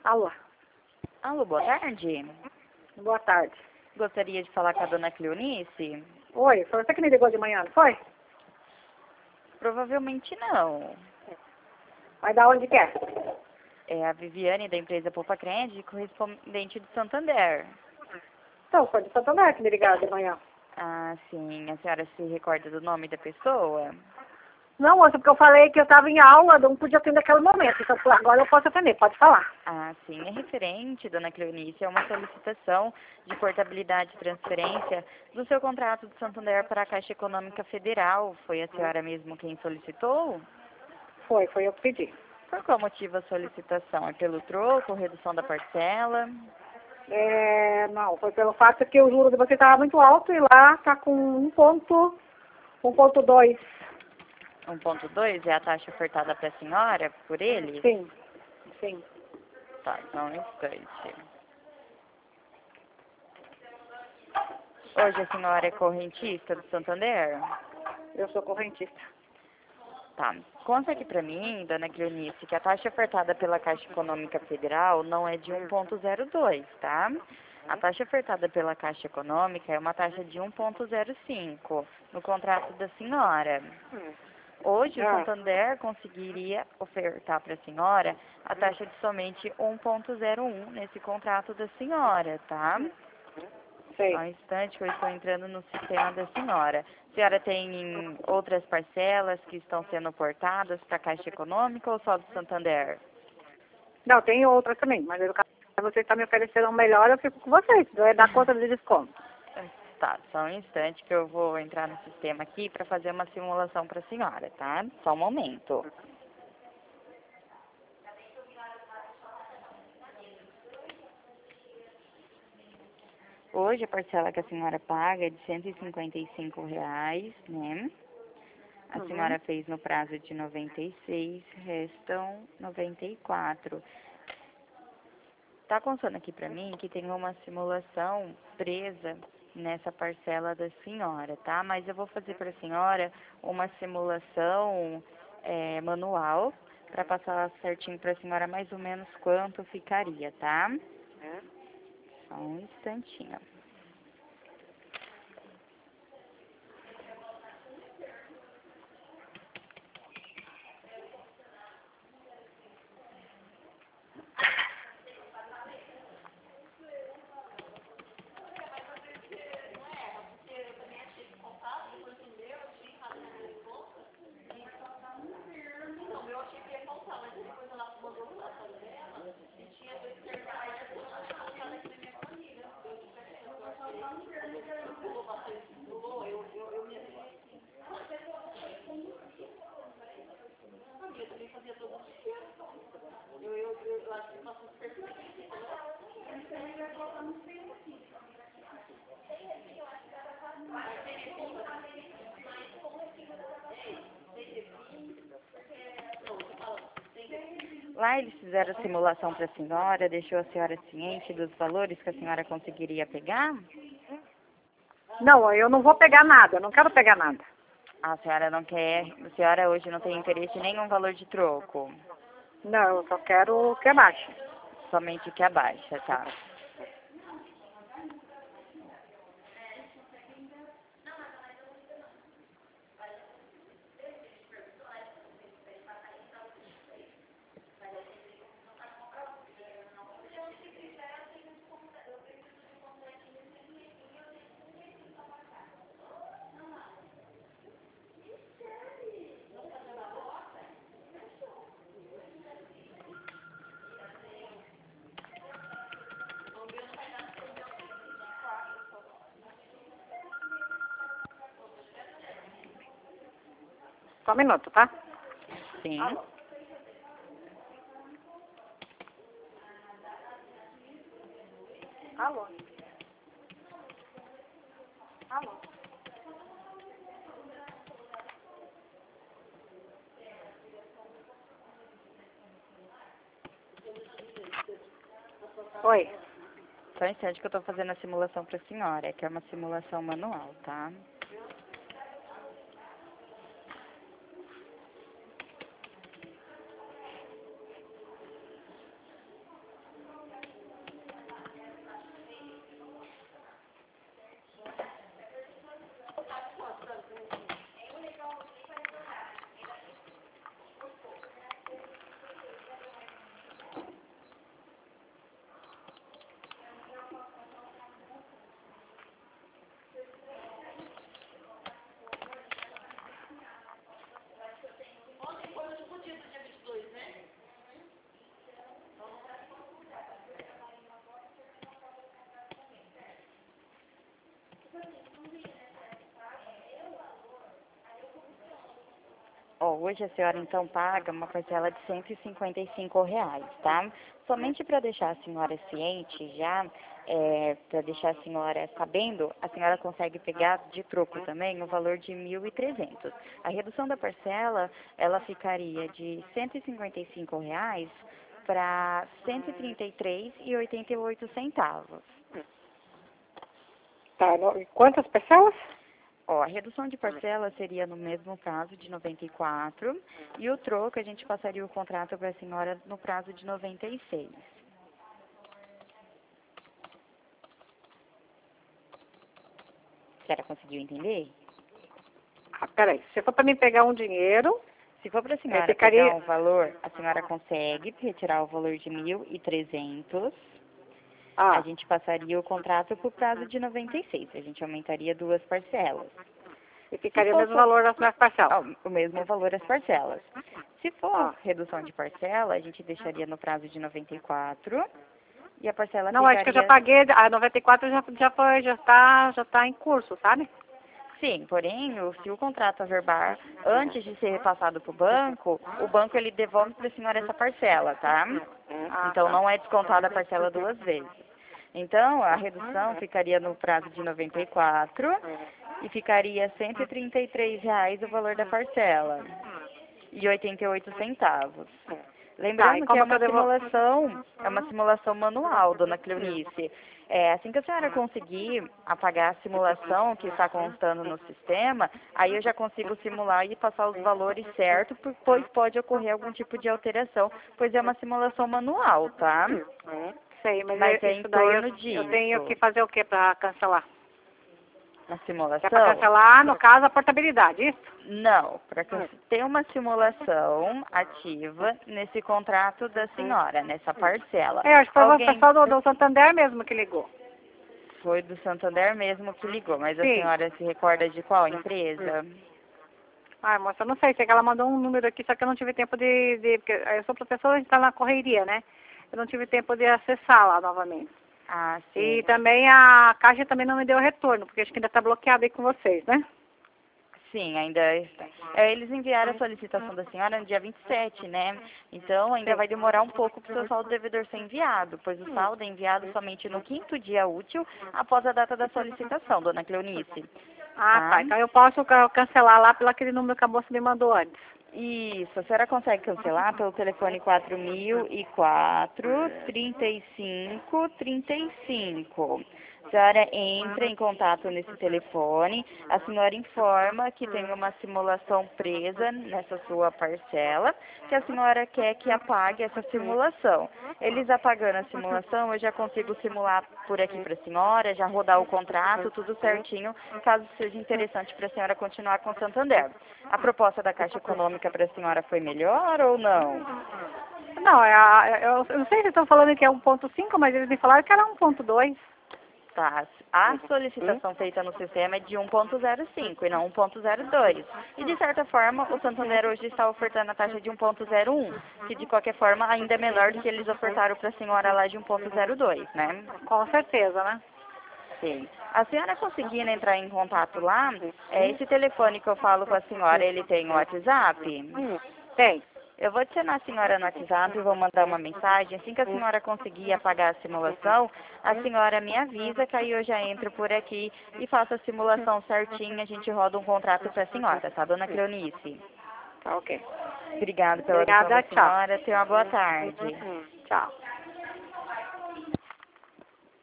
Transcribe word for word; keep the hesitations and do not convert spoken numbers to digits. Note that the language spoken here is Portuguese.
Alô, Alô, boa tarde. boa tarde. Gostaria de falar com a dona Cleonice? Oi, foi você que me ligou de manhã, não foi? Provavelmente não. Vai dar onde quer? É a Viviane, da empresa Poupa Crédito, correspondente de Santander. Então, foi de Santander que me ligaram de manhã. Ah, sim. A senhora se recorda do nome da pessoa? Não, moça, porque eu falei que eu estava em aula, não podia atender naquele momento. Então, agora eu posso atender, pode falar. Ah, sim. É referente, dona Cleonice, a uma solicitação de portabilidade e transferência do seu contrato de Santander para a Caixa Econômica Federal. Foi a senhora mesmo quem solicitou? Foi, foi eu que pedi. Por qual motivo a solicitação? É pelo troco, redução da parcela? É, não, foi pelo fato que o juro de você estava muito alto e lá está com um ponto, um ponto dois. um ponto dois é a taxa ofertada para a senhora por ele? Sim, sim. Tá, só um instante. Hoje a senhora é correntista do Santander? Eu sou correntista. Tá. Conta aqui pra mim, dona Cleonice, que a taxa ofertada pela Caixa Econômica Federal não é de um ponto zero dois, tá? A taxa ofertada pela Caixa Econômica é uma taxa de um ponto zero cinco no contrato da senhora. Hoje o Ah, Santander conseguiria ofertar para a senhora a taxa de somente um ponto zero um nesse contrato da senhora, tá? Só sei. um instante que eu estou entrando no sistema da senhora. A senhora tem outras parcelas que estão sendo portadas para a Caixa Econômica ou só do Santander? Não, tem outra também, mas eu, você está me oferecendo um melhor, eu fico com vocês. Vai dar conta de desconto. Tá, só um instante que eu vou entrar no sistema aqui para fazer uma simulação para a senhora, tá? Só um momento. Hoje a parcela que a senhora paga é de cento e cinquenta e cinco reais, né? A Uhum. senhora fez no prazo de noventa e seis, restam noventa e quatro. Tá constando aqui para mim que tem uma simulação presa nessa parcela da senhora, tá? Mas eu vou fazer para a senhora uma simulação é, manual para passar certinho para a senhora mais ou menos quanto ficaria, tá? Só um instantinho. Lá eles fizeram a simulação para a senhora, deixou a senhora ciente dos valores que a senhora conseguiria pegar? Não, eu não vou pegar nada, eu não quero pegar nada. A senhora não quer, a senhora hoje não tem interesse em nenhum valor de troco, Não, eu só quero que abaixe. somente que abaixa, tá? Só um minuto, tá? Sim. Alô? Alô? Oi. Só um instante que eu tô fazendo a simulação para a senhora, que é uma simulação manual, tá? hoje a senhora então paga uma parcela de cento e cinquenta e cinco reais, tá? Somente para deixar a senhora ciente já, é, para deixar a senhora sabendo, a senhora consegue pegar de troco também o valor de mil e trezentos. A redução da parcela, ela ficaria de cento e cinquenta e cinco reais para cento e trinta e três reais e oitenta e oito centavos. Tá, no, e quantas parcelas? Ó, a redução de parcela seria no mesmo prazo de noventa e quatro e o troco a gente passaria o contrato para a senhora no prazo de noventa e seis. A senhora conseguiu entender? Ah, peraí, se for para mim pegar um dinheiro, Se for para a senhora ficaria... pegar um valor, a senhora consegue retirar o valor de mil e trezentos. Ah, A gente passaria o contrato por prazo de noventa e seis. A gente aumentaria duas parcelas. e ficaria Se o for mesmo só- valor das minhas parcelas. Ah, o mesmo valor as parcelas. Se for Ah. redução de parcela, a gente deixaria no prazo de noventa e quatro e a parcela Não, ficaria... acho que eu já paguei, a noventa e quatro já, já foi, já tá, já tá em curso, sabe? Sim, porém, o- se o contrato averbar antes de ser repassado para o banco, o banco ele devolve para a senhora essa parcela, tá? Ah, Então tá. não é descontada a parcela duas vezes. Então a redução ficaria no prazo de noventa e quatro e ficaria cento e trinta e três reais o valor da parcela e oitenta e oito centavos. Tá, e Lembrando que é como que uma eu devo... simulação, é uma simulação manual, dona Cleonice. É, assim que a senhora conseguir apagar a simulação que está constando no sistema, aí eu já consigo simular e passar os valores certos, por- pois pode ocorrer algum tipo de alteração, pois é uma simulação manual, tá? Sei, mas, Mas é- é em isso daí eu, torno eu tenho disso. que fazer o que para cancelar? Na É para simulação? cancelar, no caso, a portabilidade, isso? Não, para que ter uma simulação ativa nesse contrato da senhora, nessa parcela. É, acho que foi o Alguém pessoal do, do Santander mesmo que ligou. foi do Santander mesmo que ligou, mas a Sim. senhora se recorda de qual empresa? Ai, moça, eu não sei, sei que ela mandou um número aqui, só que eu não tive tempo de... de porque eu sou professora, a gente tá na correria, né? Eu não tive tempo de acessar lá novamente. Ah, sim. E também a Caixa também não me deu retorno, porque acho que ainda está bloqueado aí com vocês, né? Sim, ainda está. É, eles enviaram a solicitação da senhora no dia vinte e sete, né? Então ainda Sim. vai demorar um pouco para o seu saldo devedor ser enviado, pois o saldo é enviado somente no quinto dia útil após a data da solicitação, dona Cleonice. Ah, Tá? tá. Então eu posso ca- cancelar lá pelo aquele número que a moça me mandou antes. Isso, a senhora consegue cancelar pelo telefone quatro mil e quatro, trinta e cinco, trinta e cinco. A senhora entra em contato nesse telefone, a senhora informa que tem uma simulação presa nessa sua parcela, que a senhora quer que apague essa simulação. Eles apagando a simulação, eu já consigo simular por aqui para a senhora, já rodar o contrato, tudo certinho, caso seja interessante para a senhora continuar com o Santander. A proposta da Caixa Econômica para a senhora foi melhor ou não? Não, é a, é- eu, eu não sei se estão falando que é um ponto cinco, mas eles me falaram que era um ponto dois. Tá. A solicitação feita no sistema é de um ponto zero cinco e não um ponto zero dois. E de certa forma, o Santander hoje está ofertando a taxa de um ponto zero um, que de qualquer forma ainda é menor do que eles ofertaram para a senhora lá de um ponto zero dois, né? Com certeza, né? Sim. A senhora conseguindo entrar em contato lá, é, esse telefone que eu falo com a senhora, ele tem o WhatsApp? Tem. Eu vou adicionar a senhora no WhatsApp e vou mandar uma mensagem. Assim que a senhora conseguir apagar a simulação, a senhora me avisa que aí eu já entro por aqui e faço a simulação certinha. A gente roda um contrato para a senhora, tá, dona Cleonice? Tá ok. Obrigada pela atenção Obrigada, da tchau. senhora. Tenha uma boa tarde. Tchau.